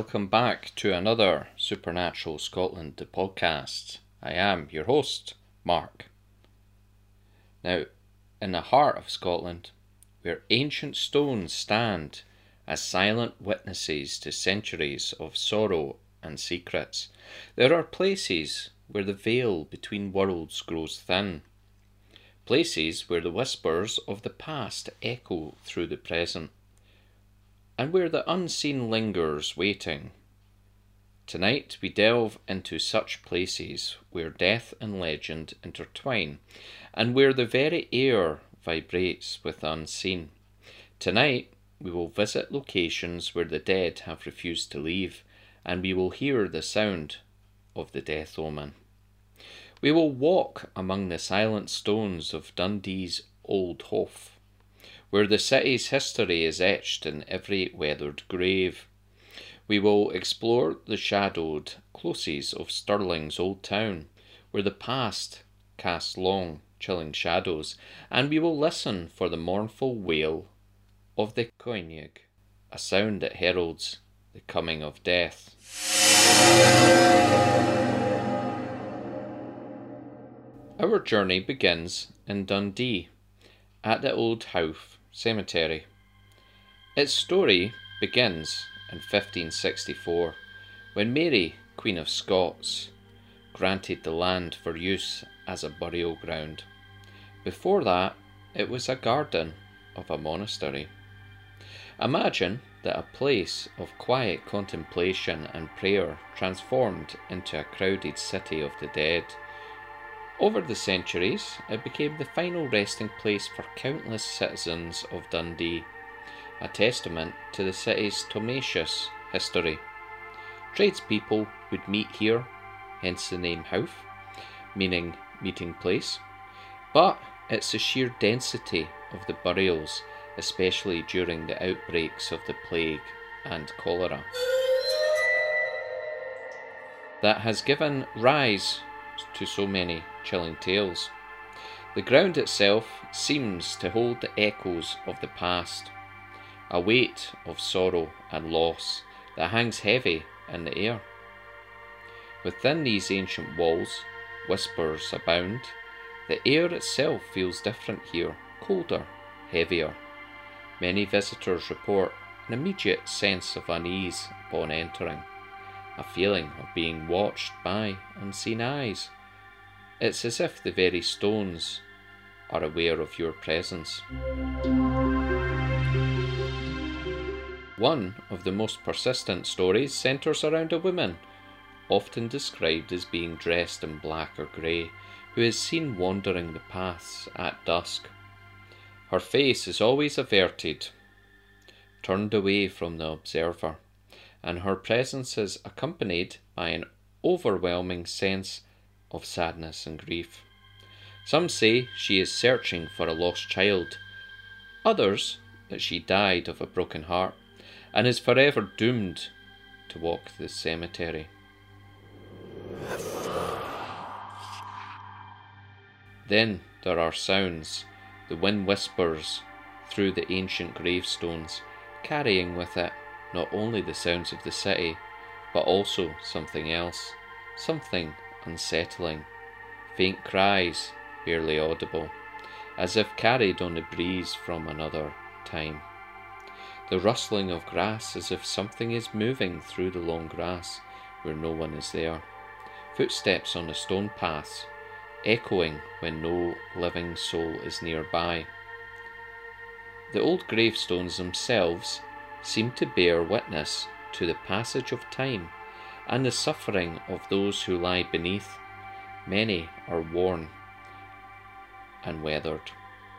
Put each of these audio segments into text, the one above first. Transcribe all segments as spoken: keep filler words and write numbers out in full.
welcome back to another Supernatural Scotland the podcast. I am your host, Mark. Now, in the heart of Scotland, where ancient stones stand as silent witnesses to centuries of sorrow and secrets, there are places where the veil between worlds grows thin. Places where the whispers of the past echo through the present, and where the unseen lingers waiting. Tonight we delve into such places where death and legend intertwine, and where the very air vibrates with the unseen. Tonight we will visit locations where the dead have refused to leave, and we will hear the sound of the death omen. We will walk among the silent stones of Dundee's Old Hof, where the city's history is etched in every weathered grave. We will explore the shadowed closes of Stirling's old town, where the past casts long, chilling shadows, and we will listen for the mournful wail of the Coinnig, a sound that heralds the coming of death. Our journey begins in Dundee, at the Old Howth Cemetery. Its story begins in fifteen sixty-four, when Mary, Queen of Scots, granted the land for use as a burial ground. Before that, it was a garden of a monastery. Imagine that a place of quiet contemplation and prayer transformed into a crowded city of the dead. Over the centuries, it became the final resting place for countless citizens of Dundee, a testament to the city's tumultuous history. Tradespeople would meet here, hence the name Howth, meaning meeting place, but it's the sheer density of the burials, especially during the outbreaks of the plague and cholera, that has given rise to so many chilling tales. The ground itself seems to hold the echoes of the past, a weight of sorrow and loss that hangs heavy in the air. Within these ancient walls, whispers abound. The air itself feels different here, colder, heavier. Many visitors report an immediate sense of unease upon entering, a feeling of being watched by unseen eyes. It's as if the very stones are aware of your presence. One of the most persistent stories centres around a woman, often described as being dressed in black or grey, who is seen wandering the paths at dusk. Her face is always averted, turned away from the observer, and her presence is accompanied by an overwhelming sense of sadness and grief. Some say she is searching for a lost child, others that she died of a broken heart and is forever doomed to walk the cemetery. Then there are sounds. The wind whispers through the ancient gravestones, carrying with it not only the sounds of the city, but also something else, something unsettling. Faint cries, barely audible, as if carried on the breeze from another time. The rustling of grass, as if something is moving through the long grass where no one is there. Footsteps on the stone paths, echoing when no living soul is nearby. The old gravestones themselves seem to bear witness to the passage of time and the suffering of those who lie beneath. Many are worn and weathered,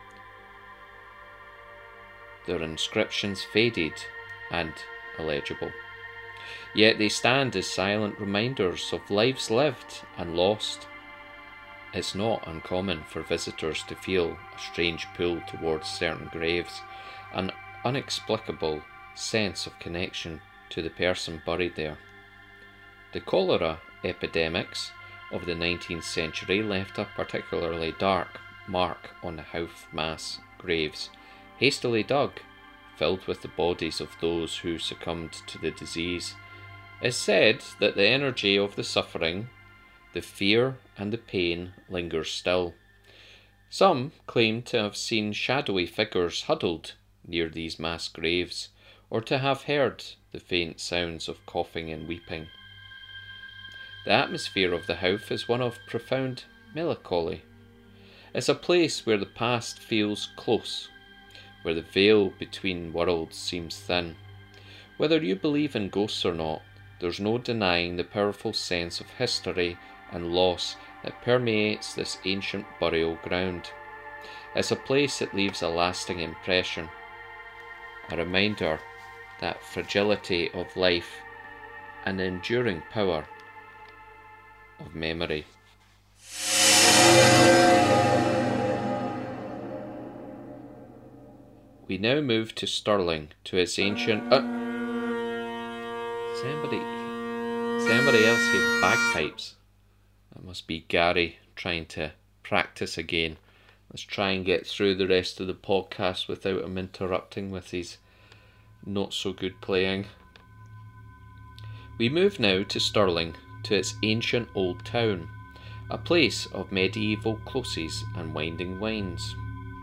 their inscriptions faded and illegible. Yet they stand as silent reminders of lives lived and lost. It's not uncommon for visitors to feel a strange pull towards certain graves, an inexplicable sense of connection to the person buried there. The cholera epidemics of the nineteenth century left a particularly dark mark on the Howth mass graves, hastily dug, filled with the bodies of those who succumbed to the disease. It's said that the energy of the suffering, the fear and the pain lingers still. Some claim to have seen shadowy figures huddled near these mass graves, or to have heard the faint sounds of coughing and weeping. The atmosphere of the Howff is one of profound melancholy. It's a place where the past feels close, where the veil between worlds seems thin. Whether you believe in ghosts or not, there's no denying the powerful sense of history and loss that permeates this ancient burial ground. It's a place that leaves a lasting impression, a reminder that fragility of life and the enduring power of memory. We now move to Stirling, to its ancient... Uh, does anybody, does anybody else hear bagpipes? That must be Gary trying to practice again. Let's try and get through the rest of the podcast without him interrupting with his not so good playing. We move now to Stirling, to its ancient old town, a place of medieval closes and winding wynds,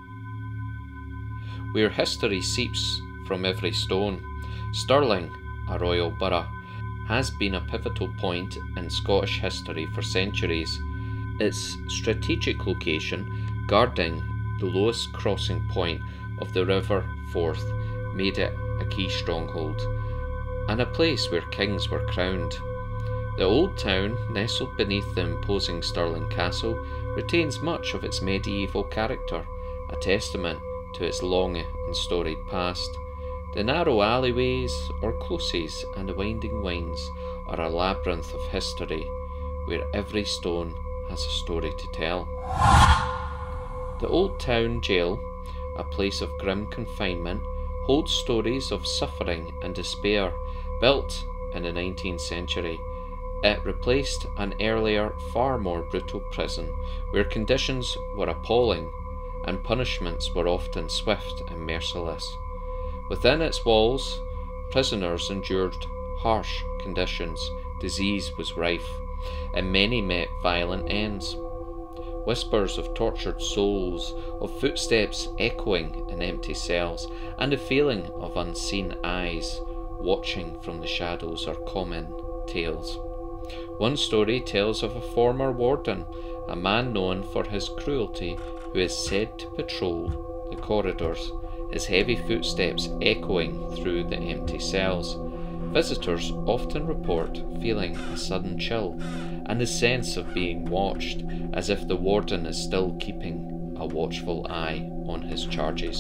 where history seeps from every stone. Stirling, a royal borough, has been a pivotal point in Scottish history for centuries. Its strategic location, guarding the lowest crossing point of the River Forth, made it a key stronghold, and a place where kings were crowned. The old town, nestled beneath the imposing Stirling Castle, retains much of its medieval character, a testament to its long and storied past. The narrow alleyways or closes and the winding wynds are a labyrinth of history, where every stone has a story to tell. The old town jail, a place of grim confinement, holds stories of suffering and despair. Built in the nineteenth century, it replaced an earlier, far more brutal prison, where conditions were appalling and punishments were often swift and merciless. Within its walls, prisoners endured harsh conditions, disease was rife, and many met violent ends. Whispers of tortured souls, of footsteps echoing in empty cells, and the feeling of unseen eyes watching from the shadows are common tales. One story tells of a former warden, a man known for his cruelty, who is said to patrol the corridors, his heavy footsteps echoing through the empty cells. Visitors often report feeling a sudden chill and the sense of being watched, as if the warden is still keeping a watchful eye on his charges.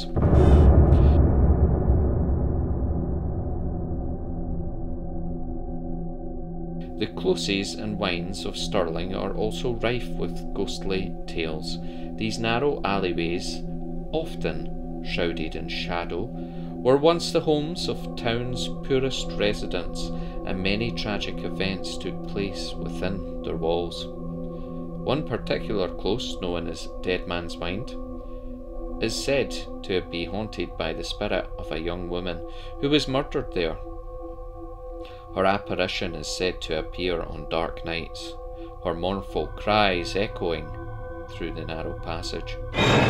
The closes and wynds of Stirling are also rife with ghostly tales. These narrow alleyways, often shrouded in shadow, were once the homes of town's poorest residents, and many tragic events took place within their walls. One particular close, known as Dead Man's Wynd, is said to be haunted by the spirit of a young woman who was murdered there. Her apparition is said to appear on dark nights, her mournful cries echoing through the narrow passage.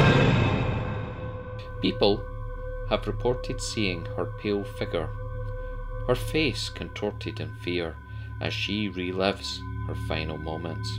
People have reported seeing her pale figure, her face contorted in fear as she relives her final moments.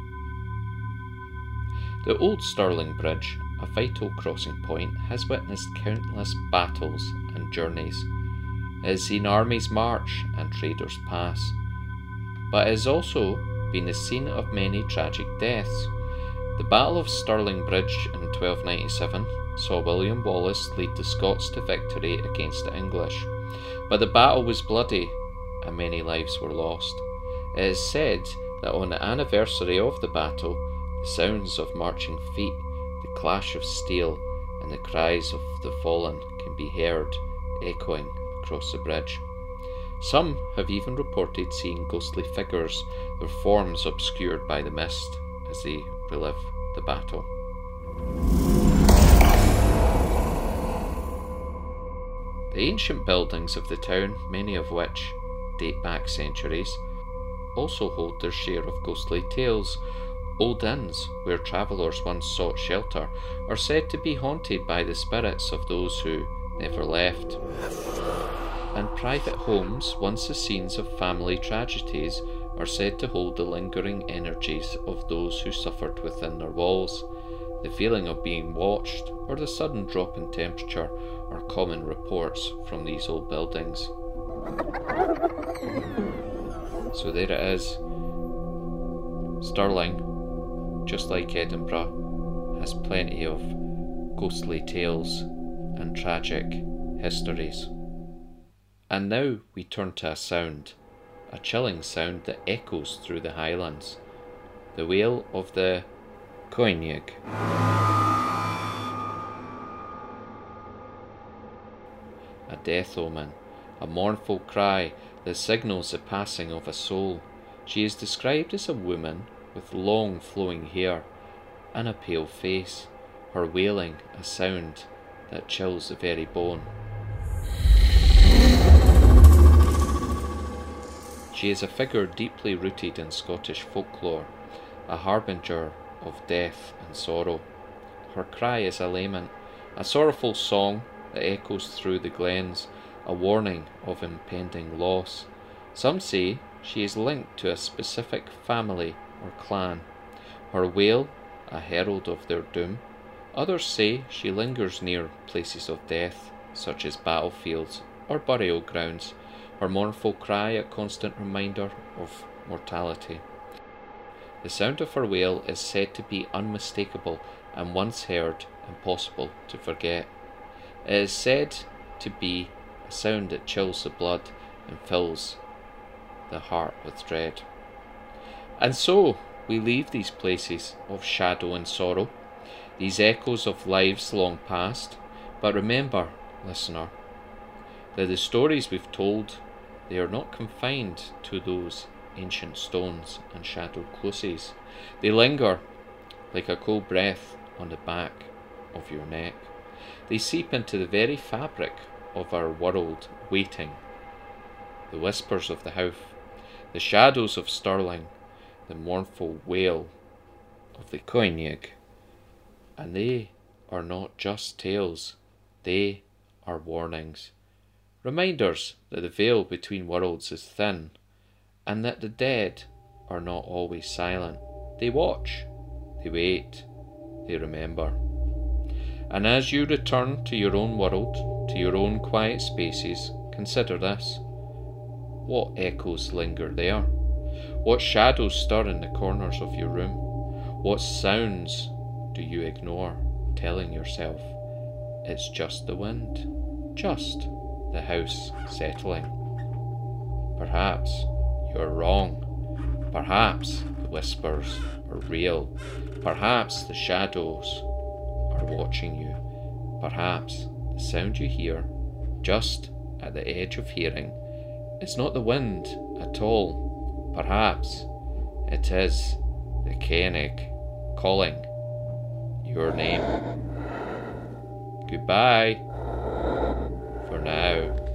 The old Stirling Bridge, a vital crossing point, has witnessed countless battles and journeys. It has seen armies march and traders pass, but it has also been the scene of many tragic deaths. The Battle of Stirling Bridge in twelve ninety-seven saw William Wallace lead the Scots to victory against the English, but the battle was bloody and many lives were lost. It is said that on the anniversary of the battle, the sounds of marching feet, the clash of steel, and the cries of the fallen can be heard echoing across the bridge. Some have even reported seeing ghostly figures, their forms obscured by the mist, as they relive the battle. The ancient buildings of the town, many of which date back centuries, also hold their share of ghostly tales. Old inns, where travellers once sought shelter, are said to be haunted by the spirits of those who never left. And private homes, once the scenes of family tragedies, are said to hold the lingering energies of those who suffered within their walls. The feeling of being watched, or the sudden drop in temperature, are common reports from these old buildings. So there it is. Stirling, just like Edinburgh, has plenty of ghostly tales and tragic histories. And now we turn to a sound, a chilling sound that echoes through the Highlands, the wail of the Coinnig. A death omen, a mournful cry that signals the passing of a soul. She is described as a woman with long flowing hair and a pale face, her wailing a sound that chills the very bone. She is a figure deeply rooted in Scottish folklore, a harbinger of death and sorrow. Her cry is a lament, a sorrowful song that echoes through the glens, a warning of impending loss. Some say she is linked to a specific family or clan, her wail a herald of their doom. Others say she lingers near places of death, such as battlefields or burial grounds, her mournful cry a constant reminder of mortality. The sound of her wail is said to be unmistakable and once heard impossible to forget. It is said to be a sound that chills the blood and fills the heart with dread. And so we leave these places of shadow and sorrow, these echoes of lives long past, but remember, listener, that the stories we've told, they are not confined to those ancient stones and shadowed closes. They linger like a cold breath on the back of your neck. They seep into the very fabric of our world, waiting. The whispers of the Howth, the shadows of Stirling, the mournful wail of the Coinnig. And they are not just tales, they are warnings. Reminders that the veil between worlds is thin, and that the dead are not always silent. They watch, they wait, they remember. And as you return to your own world, to your own quiet spaces, consider this. What echoes linger there? What shadows stir in the corners of your room? What sounds do you ignore, telling yourself it's just the wind, just the house settling? Perhaps you're wrong. Perhaps the whispers are real. Perhaps the shadows are watching you. Perhaps the sound you hear, just at the edge of hearing, is not the wind at all. Perhaps it is the Coinnig calling your name. Goodbye for now.